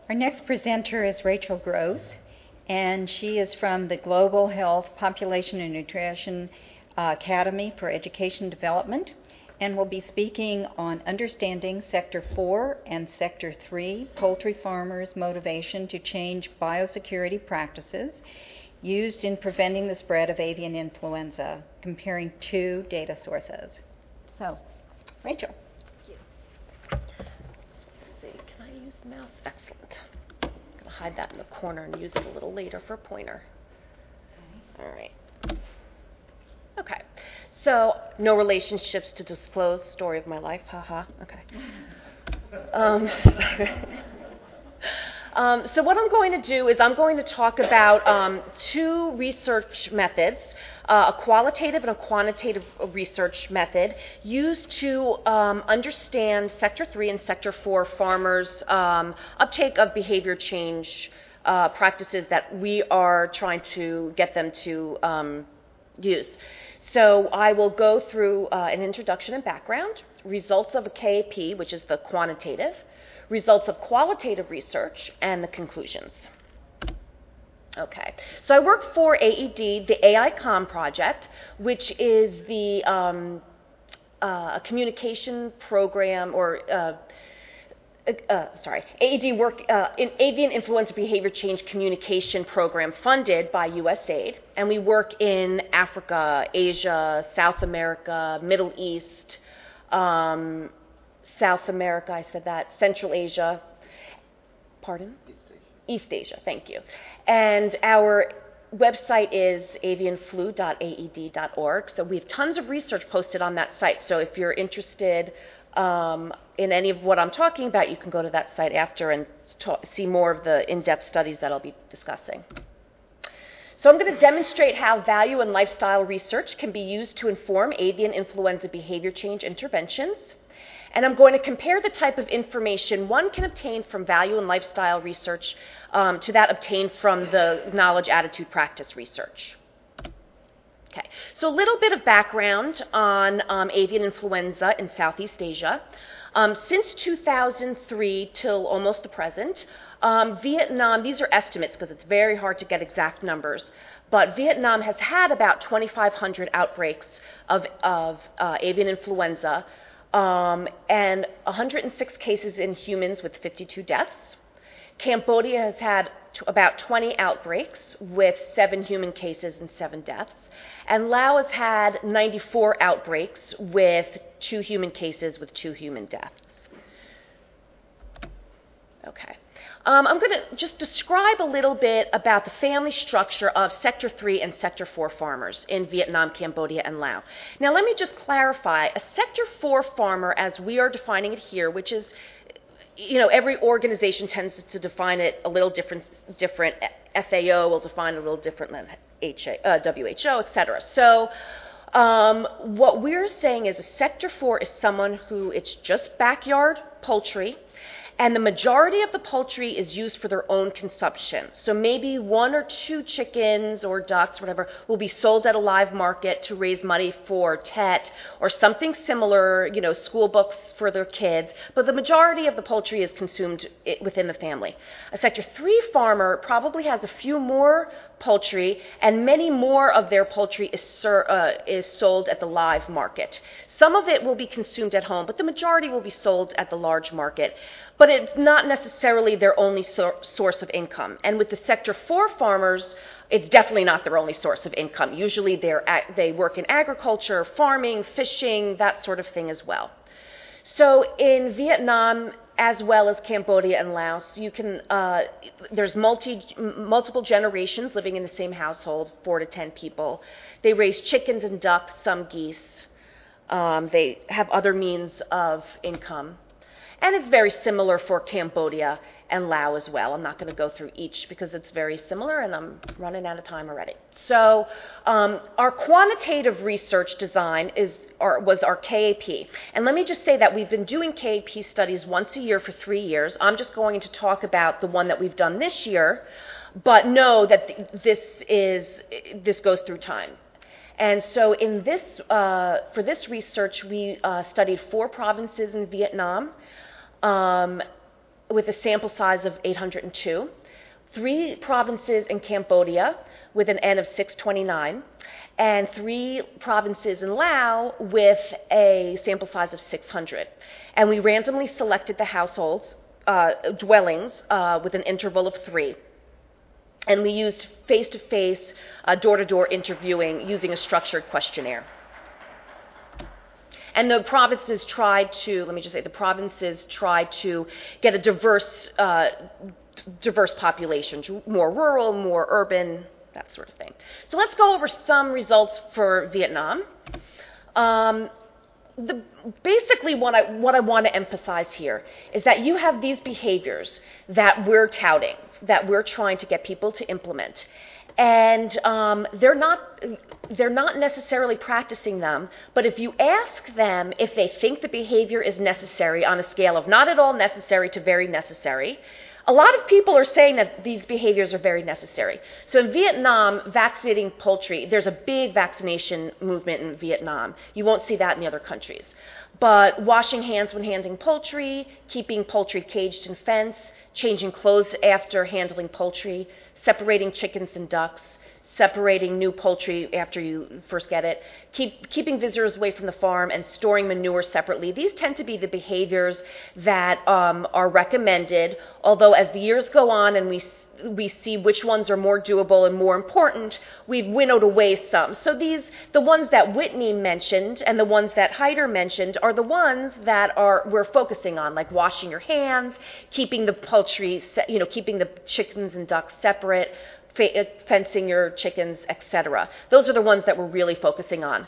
Our next presenter is Rachel Gross, and she is from the Global Health Population and Nutrition Academy for Education Development, and will be speaking on understanding Sector 4 and Sector 3 poultry farmers' motivation to change biosecurity practices used in preventing the spread of avian influenza, comparing two data sources. So, Rachel. Let's see, can I use the mouse? Excellent. I'm going to hide that in the corner and use it a little later for a pointer. All right. Okay. So, no relationships to disclose, story of my life, haha. Okay. So what I'm going to do is I'm going to talk about two research methods, a qualitative and a quantitative research method used to understand Sector 3 and Sector 4 farmers' uptake of behavior change practices that we are trying to get them to use. So I will go through an introduction and background, results of a KAP, which is the quantitative, results of qualitative research, and the conclusions. Okay, so I work for AED, the AICOM project, which is the a communication program, or AED work in avian influenza behavior change communication program funded by USAID, and we work in Africa, Asia, South America, Middle East, South America, I said that, Central Asia, pardon? East Asia, thank you. And our website is avianflu.aed.org, so we have tons of research posted on that site, so if you're interested in any of what I'm talking about, you can go to that site after and see more of the in-depth studies that I'll be discussing. So I'm going to demonstrate how value and lifestyle research can be used to inform avian influenza behavior change interventions. And I'm going to compare the type of information one can obtain from value and lifestyle research to that obtained from the knowledge, attitude, practice research. Okay, so a little bit of background on avian influenza in Southeast Asia. Since 2003 till almost the present, Vietnam, these are estimates because it's very hard to get exact numbers, but Vietnam has had about 2,500 outbreaks of avian influenza, and 106 cases in humans with 52 deaths. Cambodia has had about 20 outbreaks with 7 human cases and 7 deaths. And Laos has had 94 outbreaks with 2 human cases with 2 human deaths. Okay. I'm going to just describe a little bit about the family structure of Sector 3 and Sector 4 farmers in Vietnam, Cambodia, and Laos. Now, let me just clarify. A Sector 4 farmer, as we are defining it here, which is, you know, every organization tends to define it a little different. FAO will define it a little different than WHO, et cetera. So what we're saying is a Sector 4 is someone who it's just backyard poultry, and the majority of the poultry is used for their own consumption. So maybe 1 or 2 chickens or ducks, whatever, will be sold at a live market to raise money for TET or something similar, you know, school books for their kids. But the majority of the poultry is consumed within the family. A Sector 3 farmer probably has a few more poultry, and many more of their poultry is sold at the live market. Some of it will be consumed at home, but the majority will be sold at the large market. But it's not necessarily their only source of income. And with the Sector 4 farmers, it's definitely not their only source of income. Usually they work in agriculture, farming, fishing, that sort of thing as well. So in Vietnam, as well as Cambodia and Laos, you can there's multiple generations living in the same household, 4 to 10 people. They raise chickens and ducks, some geese. They have other means of income. And it's very similar for Cambodia and Laos as well. I'm not going to go through each because it's very similar, and I'm running out of time already. So our quantitative research design was our KAP. And let me just say that we've been doing KAP studies once a year for 3 years. I'm just going to talk about the one that we've done this year, but know that this goes through time. And so in this, for this research, we studied 4 provinces in Vietnam, with a sample size of 802, 3 provinces in Cambodia with an N of 629, and 3 provinces in Laos with a sample size of 600. And we randomly selected the households, dwellings, with an interval of 3. And we used face-to-face, door-to-door interviewing using a structured questionnaire. And the provinces tried to, get a diverse population, more rural, more urban, that sort of thing. So let's go over some results for Vietnam. Basically, what I want to emphasize here is that you have these behaviors that we're touting, that we're trying to get people to implement. And they're not necessarily practicing them, but if you ask them if they think the behavior is necessary on a scale of not at all necessary to very necessary, a lot of people are saying that these behaviors are very necessary. So in Vietnam, vaccinating poultry, there's a big vaccination movement in Vietnam. You won't see that in the other countries. But washing hands when handling poultry, keeping poultry caged and fenced, changing clothes after handling poultry, separating chickens and ducks, separating new poultry after you first get it, keeping visitors away from the farm, and storing manure separately. These tend to be the behaviors that are recommended, although as the years go on and we see which ones are more doable and more important, we've winnowed away some. So the ones that Whitney mentioned and the ones that Hyder mentioned are the ones that we're focusing on, like washing your hands, keeping the poultry, keeping the chickens and ducks separate, fencing your chickens, etc. Those are the ones that we're really focusing on.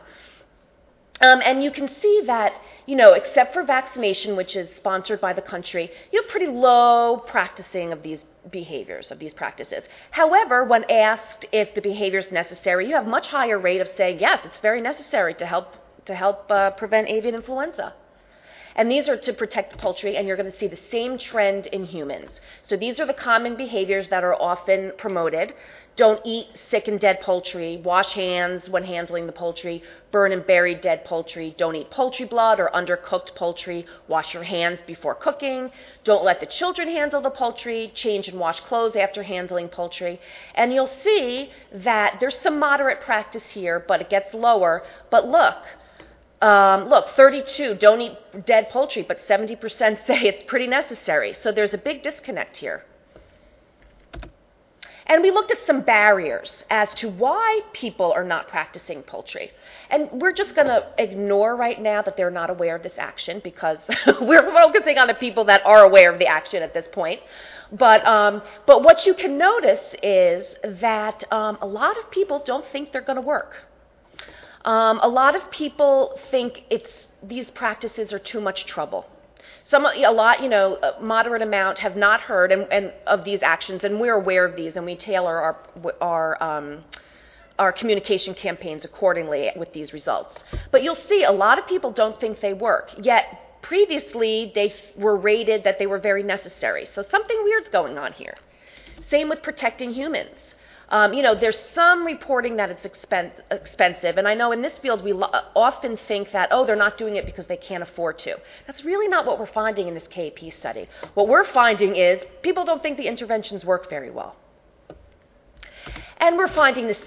And you can see that, except for vaccination, which is sponsored by the country, you have pretty low practicing of these behaviors, of these practices. However, when asked if the behavior is necessary, you have a much higher rate of saying, yes, it's very necessary to help prevent avian influenza. And these are to protect the poultry, and you're going to see the same trend in humans. So these are the common behaviors that are often promoted. Don't eat sick and dead poultry. Wash hands when handling the poultry. Burn and bury dead poultry. Don't eat poultry blood or undercooked poultry. Wash your hands before cooking. Don't let the children handle the poultry. Change and wash clothes after handling poultry. And you'll see that there's some moderate practice here, but it gets lower. But look, 32 don't eat dead poultry, but 70% say it's pretty necessary. So there's a big disconnect here. And we looked at some barriers as to why people are not practicing poultry. And we're just going to ignore right now that they're not aware of this action because we're focusing on the people that are aware of the action at this point. But what you can notice is that a lot of people don't think they're going to work. A lot of people think these practices are too much trouble. A moderate amount have not heard and of these actions, and we're aware of these, and we tailor our communication campaigns accordingly with these results. But you'll see a lot of people don't think they work, yet previously they were rated that they were very necessary. So something weird's going on here. Same with protecting humans. There's some reporting that it's expensive, and I know in this field we often think that, they're not doing it because they can't afford to. That's really not what we're finding in this KAP study. What we're finding is people don't think the interventions work very well. And we're finding the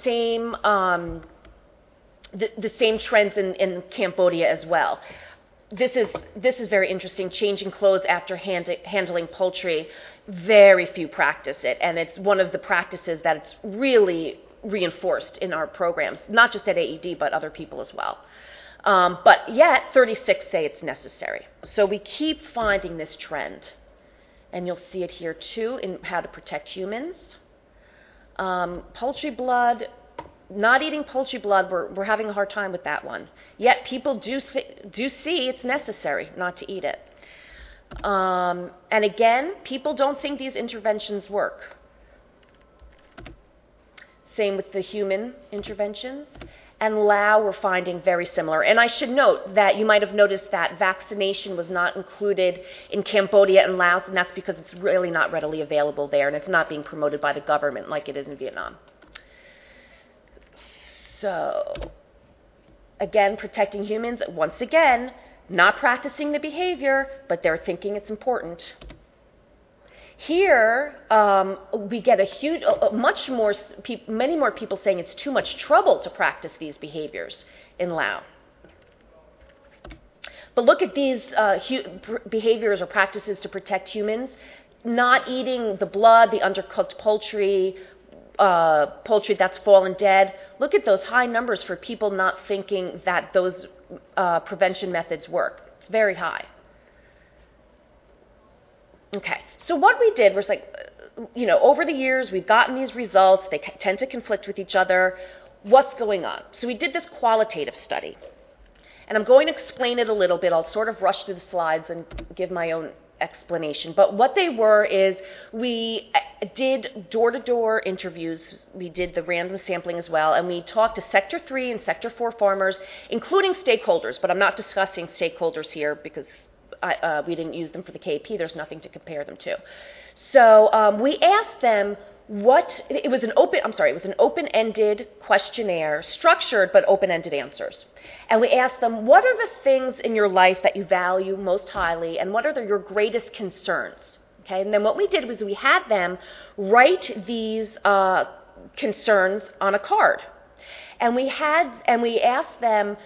same trends in Cambodia as well. This is very interesting, changing clothes after handling poultry. Very few practice it, and it's one of the practices that it's really reinforced in our programs, not just at AED, but other people as well. But yet, 36 say it's necessary. So we keep finding this trend, and you'll see it here too in how to protect humans. Poultry blood, not eating poultry blood, we're having a hard time with that one. Yet people do see it's necessary not to eat it. And again, people don't think these interventions work. Same with the human interventions. And Laos we're finding very similar. And I should note that you might have noticed that vaccination was not included in Cambodia and Laos, and that's because it's really not readily available there, and it's not being promoted by the government like it is in Vietnam. So, again, protecting humans, once again, not practicing the behavior, but they're thinking it's important. Here, we get a huge, much more, many more people saying it's too much trouble to practice these behaviors in Laos. But look at these behaviors or practices to protect humans. Not eating the blood, the undercooked poultry, poultry that's fallen dead. Look at those high numbers for people not thinking that those prevention methods work. It's very high. Okay, so what we did was over the years, we've gotten these results. They tend to conflict with each other. What's going on? So we did this qualitative study. And I'm going to explain it a little bit. I'll sort of rush through the slides and give my own explanation. But what they were is we did door-to-door interviews. We did the random sampling as well. And we talked to Sector 3 and Sector 4 farmers, including stakeholders. But I'm not discussing stakeholders here because we didn't use them for the KP. There's nothing to compare them to. So we asked them it was an open-ended questionnaire, structured but open-ended answers. And we asked them, what are the things in your life that you value most highly, and what are your greatest concerns? Okay, and then what we did was we had them write these concerns on a card. And we asked them,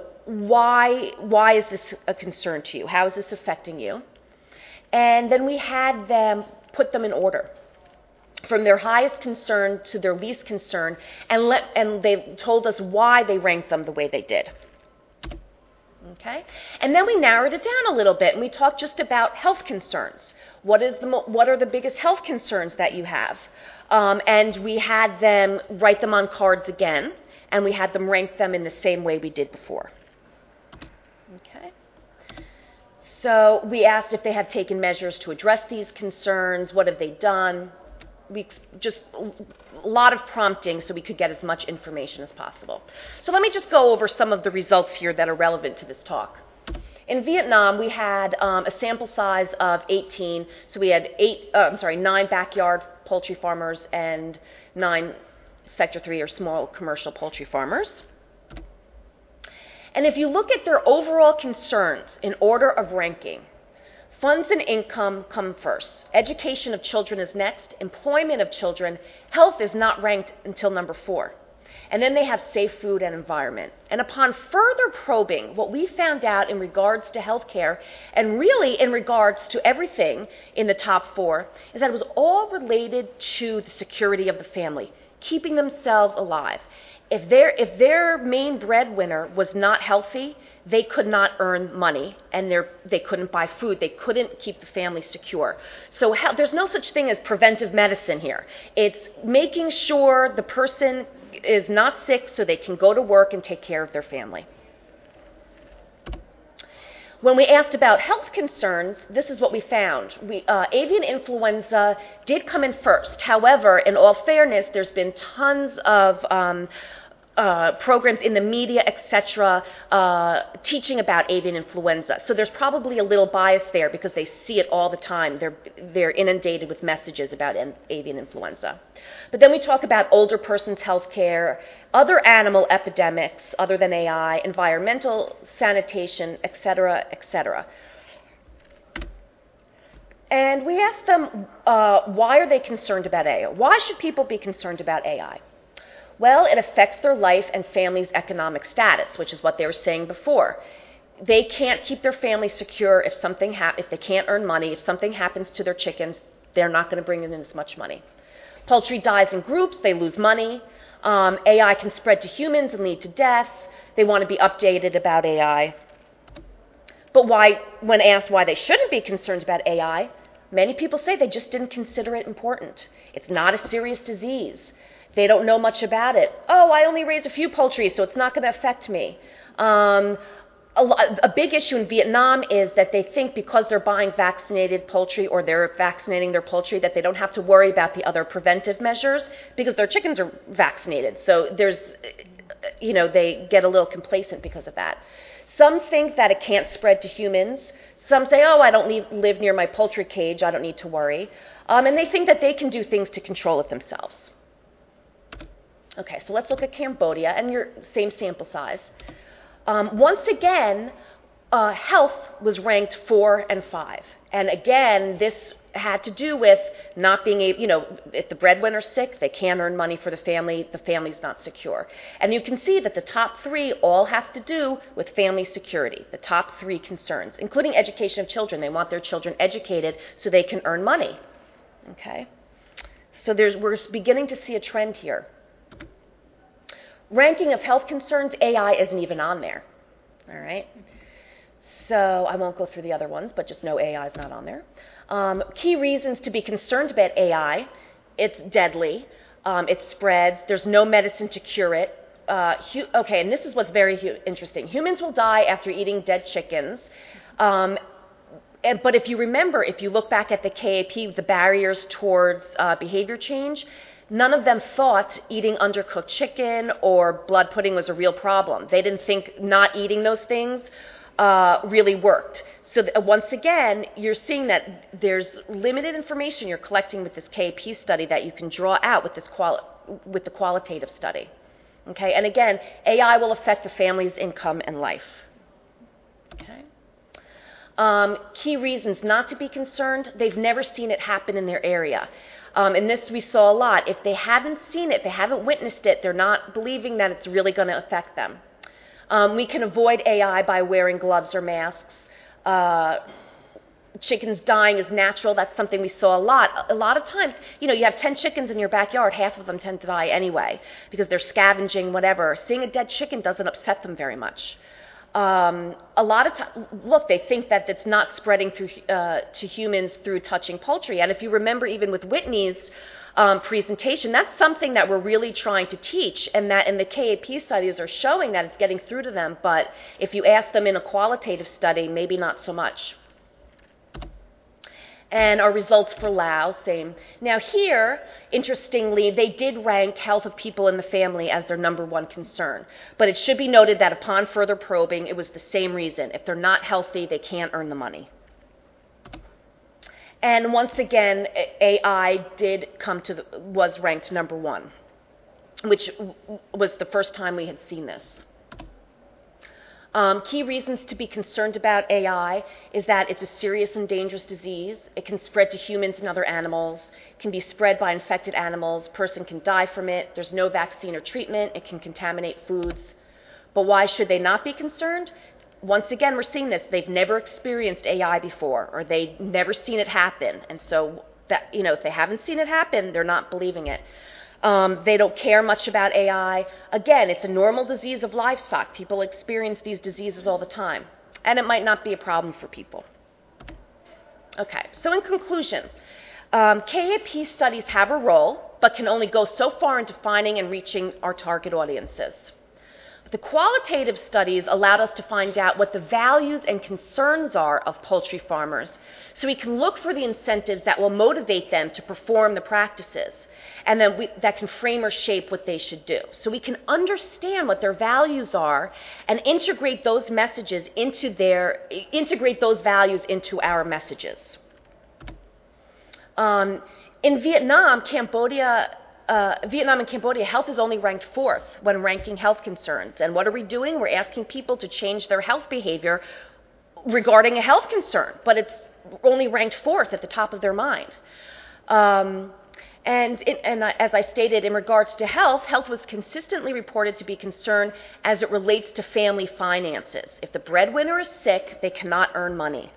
why is this a concern to you? How is this affecting you? And then we had them put them in order, from their highest concern to their least concern, and they told us why they ranked them the way they did. Okay? And then we narrowed it down a little bit, and we talked just about health concerns. What are the biggest health concerns that you have? And we had them write them on cards again, and we had them rank them in the same way we did before. Okay? So we asked if they have taken measures to address these concerns. What have they done? Just a lot of prompting so we could get as much information as possible. So let me just go over some of the results here that are relevant to this talk. In Vietnam, we had a sample size of 18. So we had 9 backyard poultry farmers and 9 Sector 3 or small commercial poultry farmers. And if you look at their overall concerns in order of ranking, funds and income come first. Education of children is next. Employment of children. Health is not ranked until number 4. And then they have safe food and environment. And upon further probing, what we found out in regards to healthcare, and really in regards to everything in the top 4, is that it was all related to the security of the family, keeping themselves alive. If their main breadwinner was not healthy, they could not earn money, and they couldn't buy food. They couldn't keep the family secure. So there's no such thing as preventive medicine here. It's making sure the person is not sick so they can go to work and take care of their family. When we asked about health concerns, this is what we found. Avian influenza did come in first. However, in all fairness, there's been tons of programs in the media, etc., teaching about avian influenza. So there's probably a little bias there because they see it all the time. They're inundated with messages about avian influenza. But then we talk about older persons' health care, other animal epidemics other than AI, environmental sanitation, etc., etc. And we asked them, why are they concerned about AI? Why should people be concerned about AI? Well, it affects their life and family's economic status, which is what they were saying before. They can't keep their family secure if they can't earn money. If something happens to their chickens, they're not going to bring in as much money. Poultry dies in groups, they lose money. AI can spread to humans and lead to death. They want to be updated about AI. But when asked why they shouldn't be concerned about AI, many people say they just didn't consider it important. It's not a serious disease. They don't know much about it. Oh, I only raise a few poultry, so it's not going to affect me. A big issue in Vietnam is that they think because they're buying vaccinated poultry or they're vaccinating their poultry that they don't have to worry about the other preventive measures because their chickens are vaccinated. So they get a little complacent because of that. Some think that it can't spread to humans. Some say, oh, I don't live near my poultry cage, I don't need to worry. And they think that they can do things to control it themselves. Okay, so let's look at Cambodia and your same sample size. Once again, health was ranked 4 and 5. And again, this had to do with not being able, if the breadwinner's sick, they can't earn money for the family's not secure. And you can see that the top three all have to do with family security, the top three concerns, including education of children. They want their children educated so they can earn money. Okay? So we're beginning to see a trend here. Ranking of health concerns, AI isn't even on there. All right? So I won't go through the other ones, but just know AI is not on there. Key reasons to be concerned about AI: it's deadly, it spreads, there's no medicine to cure it. Okay, and this is what's very interesting. Humans will die after eating dead chickens. But if you remember, if you look back at the KAP, the barriers towards behavior change, none of them thought eating undercooked chicken or blood pudding was a real problem. They didn't think not eating those things really worked. So once again, you're seeing that there's limited information you're collecting with this KAP study that you can draw out with with the qualitative study. Okay, and again, AI will affect the family's income and life. Okay. Key reasons not to be concerned: they've never seen it happen in their area. And this we saw a lot. If they haven't seen it, they haven't witnessed it, they're not believing that it's really going to affect them. We can avoid AI by wearing gloves or masks. Chickens dying is natural. That's something we saw a lot. A lot of times, you have 10 chickens in your backyard, half of them tend to die anyway because they're scavenging, whatever. Seeing a dead chicken doesn't upset them very much. A lot of times, look, they think that it's not spreading through to humans through touching poultry. And if you remember, even with Whitney's presentation, that's something that we're really trying to teach, and that in the KAP studies are showing that it's getting through to them, but if you ask them in a qualitative study, maybe not so much. And our results for Lao, same. Now here, interestingly, they did rank health of people in the family as their number one concern, but it should be noted that upon further probing, it was the same reason. If they're not healthy, they can't earn the money. And once again, AI was ranked number one, which was the first time we had seen this. Key reasons to be concerned about AI is that it's a serious and dangerous disease. It can spread to humans and other animals. It can be spread by infected animals. Person can die from it. There's no vaccine or treatment. It can contaminate foods. But why should they not be concerned? Once again, we're seeing this. They've never experienced AI before, or they've never seen it happen. And so, if they haven't seen it happen, they're not believing it. They don't care much about AI. Again, it's a normal disease of livestock. People experience these diseases all the time. And it might not be a problem for people. Okay, so in conclusion, KAP studies have a role, but can only go so far in defining and reaching our target audiences. The qualitative studies allowed us to find out what the values and concerns are of poultry farmers, so we can look for the incentives that will motivate them to perform the practices, and then that can frame or shape what they should do. So we can understand what their values are and integrate those values into our messages. In Vietnam and Cambodia, health is only ranked 4th when ranking health concerns. And what are we doing? We're asking people to change their health behavior regarding a health concern, but it's only ranked 4th at the top of their mind. And as I stated, in regards to health was consistently reported to be concerned as it relates to family finances. If the breadwinner is sick, they cannot earn money.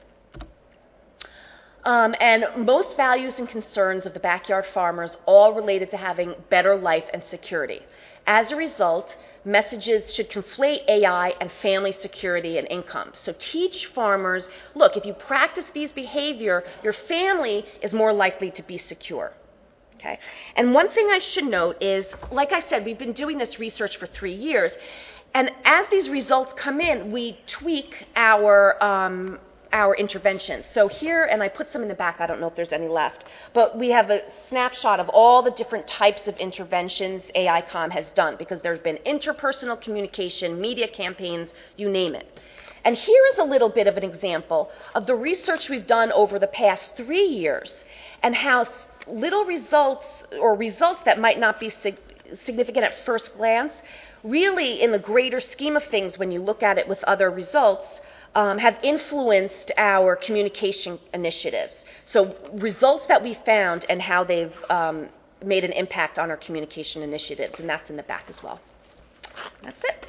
And most values and concerns of the backyard farmers all related to having better life and security. As a result, messages should conflate AI and family security and income. So teach farmers, look, if you practice these behavior, your family is more likely to be secure. Okay? And one thing I should note is, like I said, we've been doing this research for 3 years, and as these results come in, we tweak our interventions. So here, and I put some in the back, I don't know if there's any left, but we have a snapshot of all the different types of interventions AICOM has done, because there's been interpersonal communication, media campaigns, you name it. And here is a little bit of an example of the research we've done over the past 3 years and how little results, or results that might not be significant at first glance, really in the greater scheme of things when you look at it with other results, have influenced our communication initiatives. So results that we found and how they've made an impact on our communication initiatives, and that's in the back as well. That's it.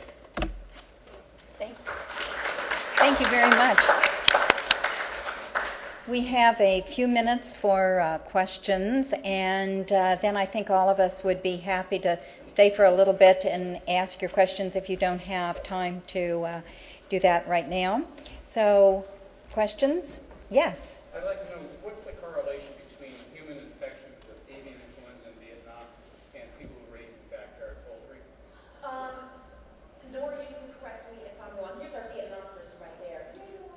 Thank you very much. We have a few minutes for questions, and then I think all of us would be happy to stay for a little bit and ask your questions if you don't have time to do that right now. So, questions? Yes? I'd like to know, what's the correlation between human infections with avian influenza in Vietnam and people who raise in backyard poultry? Nora, you can correct me if I'm wrong. Here's our Vietnam person right there.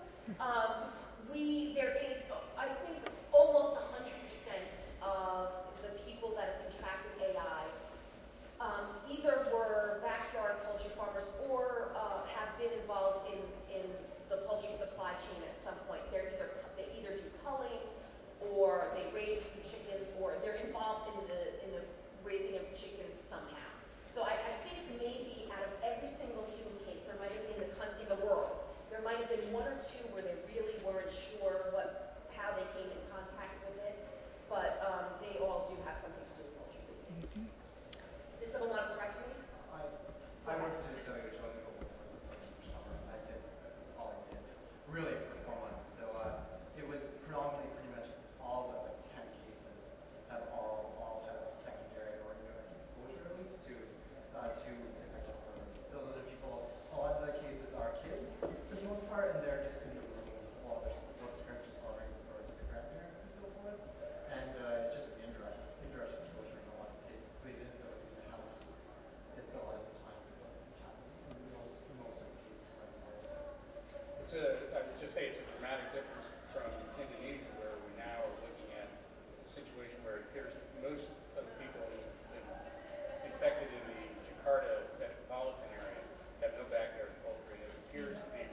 There is, I think, almost 100% of the people that have contracted AI either were backyard poultry farmers or have been involved in the poultry supply chain at some point. They either do culling, or they raise some chickens, or they're involved in the raising of chickens somehow. So I think maybe out of every single human case, there might have been in the world, there might have been one or two where they really weren't sure how they came in contact with it, but they all do have something to do with poultry raising. Did someone want to correct me? I worked at WHO summer. I did all I did, really for 4 months. So it was predominantly pretty much all but like 10 cases have all had secondary or indirect exposure at least to infected birds. So those are people. A lot of the cases are kids for the most part, and they're just in the room while their parents just ordering the birds to the grandparents and so forth. And it's just an indirect exposure in a lot of cases. So even if it was in the house, it's a lot of the time what happens in most of the cases right now. I would just say it's a dramatic difference from Indonesia, where we now are looking at a situation where it appears that most of the people infected in the Jakarta metropolitan area have no backyard poultry. It appears to be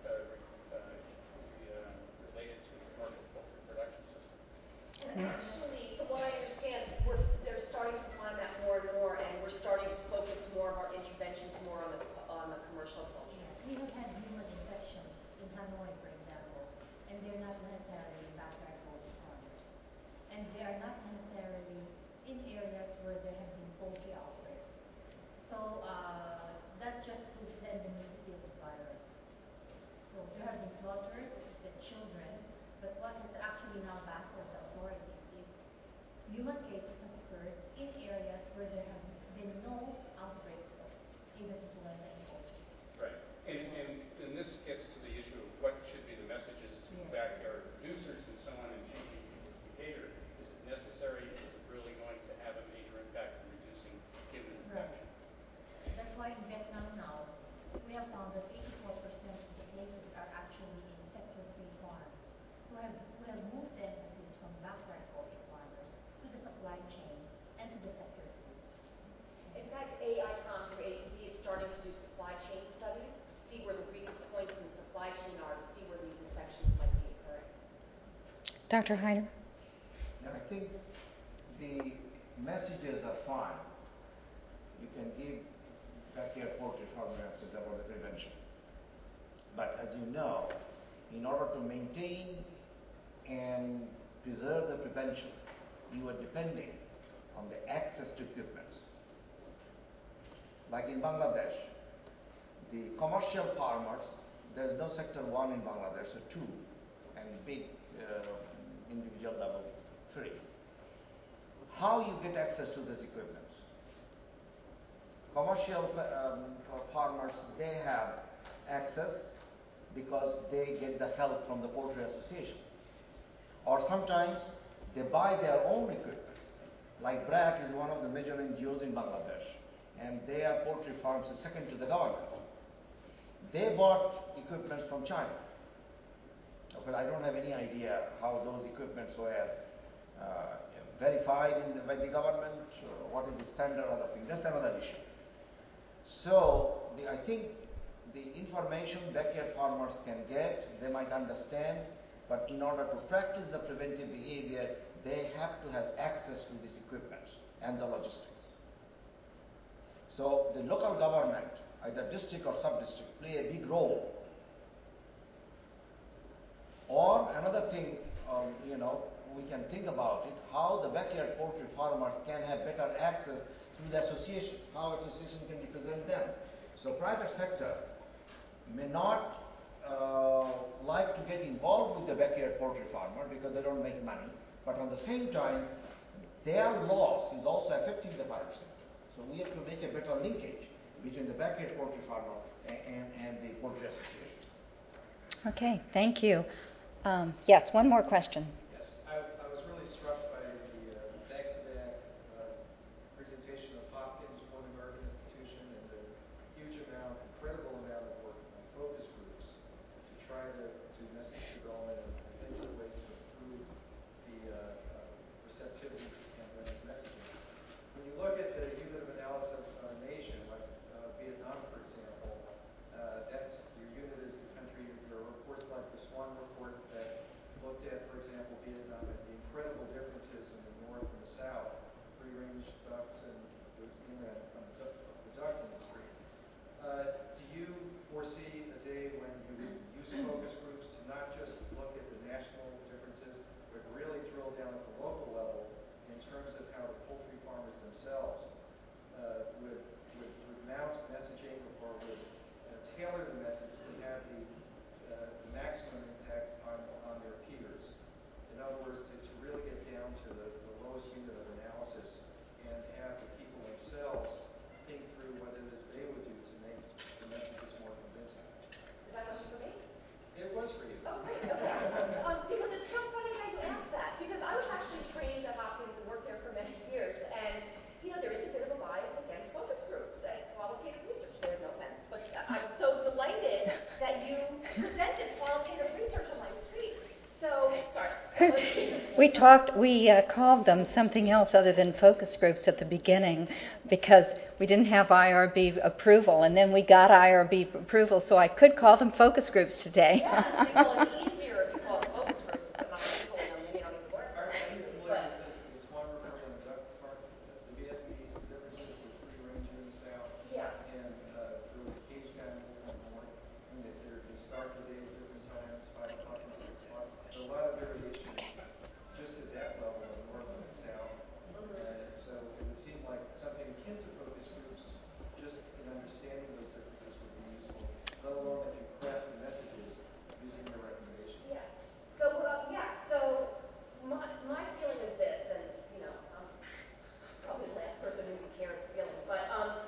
related to the commercial poultry production system. And actually, from what I understand, they're starting to find that more and more, and we're starting to focus more of our interventions more on the commercial poultry. We have had human infections in Hanoi, for example, and they're not necessarily backyard poultry farmers. And they are not necessarily in areas where there have been poultry outbreaks. So that just proves the endemicity of the virus. So there have been slaughters, with children, but what has actually now baffled the authorities is human cases have occurred in areas where there have been no outbreaks of avian influenza in poultry. Right. And this gets to the issue of what should be the messages to backyard producers and so on in changing people's behavior. Is it necessary? Is it really going to have a major impact in reducing human infection? Right. That's why in Vietnam now, we have found that 84% of the cases are actually in Sector 3 farms. So we have moved the emphasis from backyard poultry farmers to the supply chain and to the Sector 2. In fact, AICOM for ATV is starting to do supply chain studies to see where the weak points in the supply chain are, to see where these infections might be occurring. Dr. Hyder? Yeah, I think the messages are fine. You can give backyard poultry farmer messages about the prevention. But as you know, in order to maintain and preserve the prevention, you are depending on the access to equipments. Like in Bangladesh, the commercial farmers, there is no Sector 1 in Bangladesh, so 2, and big individual level 3. How you get access to this equipment? Commercial farmers, they have access because they get the help from the Poultry Association. Or sometimes they buy their own equipment. Like BRAC is one of the major NGOs in Bangladesh, and their poultry farms is second to the government. They bought equipment from China. But I don't have any idea how those equipments were verified by the government, what is the standard, other thing. That's another issue. So I think the information backyard farmers can get, they might understand, but in order to practice the preventive behavior, they have to have access to this equipment and the logistics. So the local government, either district or sub-district, play a big role. Or another thing, we can think about it, how the backyard poultry farmers can have better access through the association, how association can represent them. So private sector may not like to get involved with the backyard poultry farmer because they don't make money, but on the same time, their loss is also affecting the private sector. So we have to make a better linkage between the backyard poultry farmer and the poultry association. Okay, thank you. Yes, one more question. Yes, I was really struck by the back-to-back presentation of Hopkins, one American institution, and the incredible amount of work on focus groups to try to do message development and think of ways to improve the receptivity to pandemic messaging. When you look at the unit of analysis of a nation, like Vietnam, for example, that's your unit is the country. There are reports like the Swan report that looked at, for example, Vietnam and the incredible differences in the north and the south, free-range ducks and the inland the duck industry. Do you foresee a day when you use focus groups to not just look at the national differences, but really drill down at the local level in terms of how the poultry farmers themselves would mount messaging or would tailor the message to have the maximum impact on their peers? In other words, to really get down to the lowest unit of analysis and have the people themselves think through what it is they would do to make the messages more convincing. Is that a question for me? It was for you. Oh, great. Okay. Because it's so funny how you asked that. Because I was actually trained at Hopkins and worked there for many years. And, there is a bit of a bias against focus groups and qualitative research. There's no offense. But I'm so delighted that you presented qualitative research on my street. So, sorry. We called them something else other than focus groups at the beginning because we didn't have IRB approval, and then we got IRB approval, so I could call them focus groups today. Yeah, well, it's easier if you call them focus groups, but not people, they don't even work. Are you familiar with the Swan report on the duck part, the Vietnamese differences with free range in the south? Yeah. And the caged animals in the north, and that they start the day at different times, 5 o'clock and 6 o'clock. There are a lot of variations just at that level in the north and the south. So it would seem like something akin to focus groups, just in understanding those differences would be useful, let alone if you craft the messages using your recommendations. Yeah. So my feeling is this, and I'm probably the last person who can care his feelings, but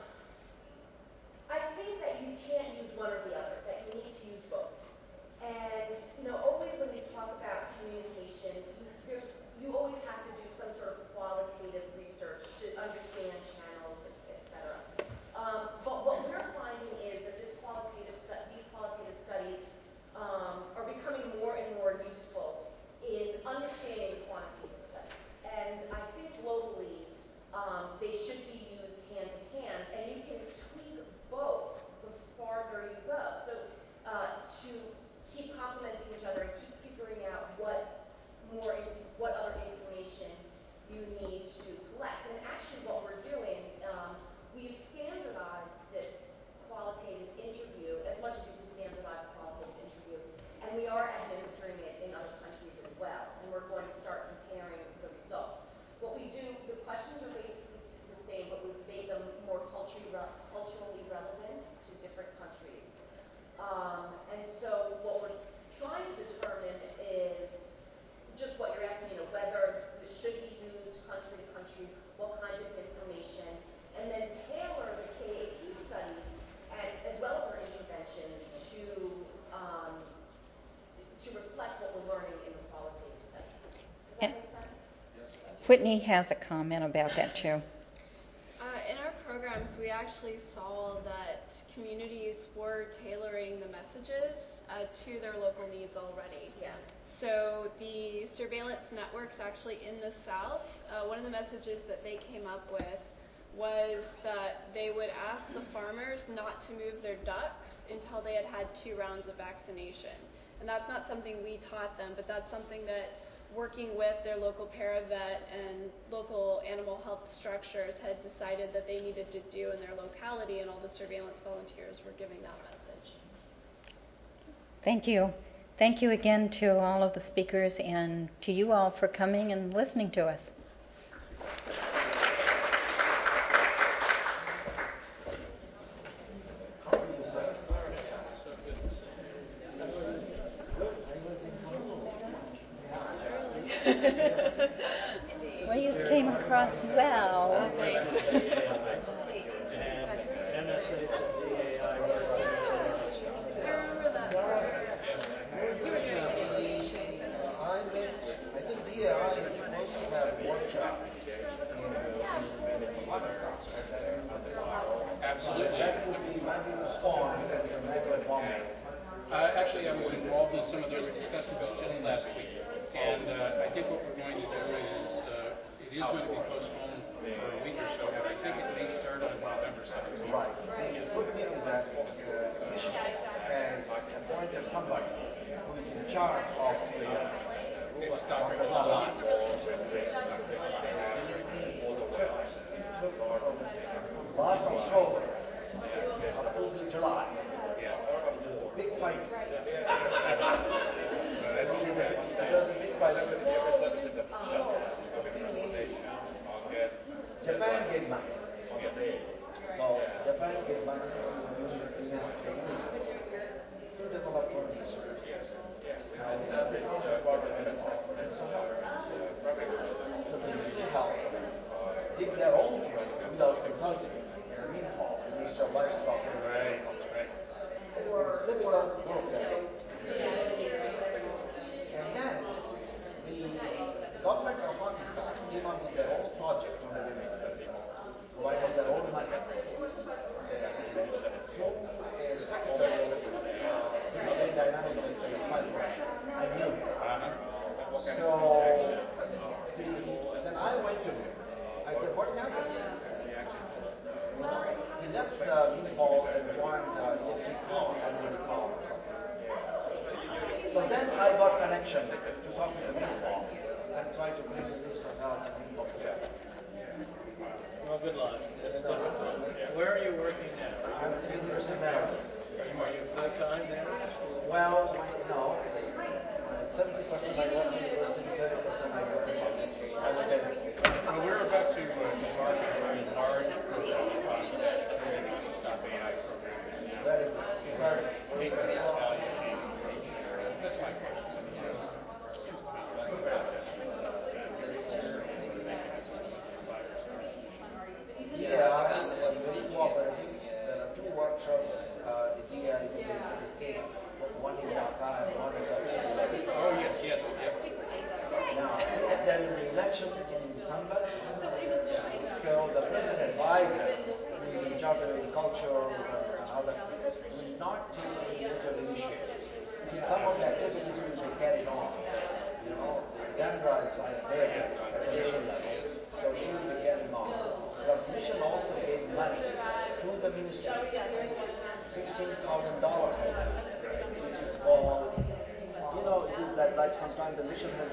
I think that you can't use one or the other, that you need to use both. And always when we talk about communication, you always have to do some sort of qualitative research to understand channels, etc. But what we're finding is that these qualitative studies are becoming more and more useful in understanding quantitative studies. And I think globally they should be used hand in hand, and you can tweak both the farther you go. So to keep complementing each other and keep figuring out what other information you need to collect. And actually what we're doing, we've standardized this qualitative interview as much as you can standardize a qualitative interview, and we are administering it in other countries as well, and we're going to start comparing the results. What we do, the questions are basically the same, but we've made them more culturally relevant to different countries. And so what we're trying to determine is just what you're asking, whether this should be used country to country, what kind of information, and then tailor the KAP studies as well as our interventions to reflect what we're learning in the qualitative studies. Does that make sense? Yes. Whitney has a comment about that too. In our programs, we actually saw that communities were tailoring the messages to their local needs already. Yeah. So the surveillance networks actually in the South, one of the messages that they came up with was that they would ask the farmers not to move their ducks until they had had 2 rounds of vaccination. And that's not something we taught them, but that's something that working with their local paravet and local animal health structures had decided that they needed to do in their locality, and all the surveillance volunteers were giving that message. Thank you. Thank you again to all of the speakers and to you all for coming and listening to us. Well, you came across well. I think DAI is supposed to have workshops in Pakistan. Absolutely. That would be maybe respond because it's a negative bombing. Actually, I was involved in some of those discussions just last week, and I think what we're going to do is it is going to be postponed for a week or so, but I think it may start on November 17th. Right. The good thing is that the mission has appointed somebody who is in charge of the It's Dr. Khalid. Last October up until July. Big fight. That's too bad. There was a big fight. Japan gave money. So Japan gave money to develop for research. So they still help. Dig their own field without consulting the Greenhall, the Minister of Livestock. Right. Similar work there. And then the government of Pakistan came up with their own project on the women, provided their own money. Very dynamic secretary I knew him. So then I went to him. I said, what happened? He left the Greenhall and joined electric power, somebody power. So then I got connection to talk to the Greenhall and try to bring the Minister of Health and Greenhall together. Well, good luck. That's difficult. Where are you working now? I'm at the University of Maryland. Are you full-time there? Well, no. 70% I work in the university, 30% I work in public. I'm a dentist. Well, we're about to embark on a very large program to stop AI program. Very good. Very Take good. this value chain. That's my question. Seems to be less aggressive. Yeah, I was very cooperative. There are two workshops the DI came, one in Dhaka and one in the Oh, yes. Yep. Now, there will be election in December, so the present advisor, who is in charge of agriculture and other things, will not take any major initiative. Some of the activities will be carried on. Dandra is there, so she will be carrying on. The mission also gave money to the ministry, $16,000, which is for, it is that like sometimes the mission has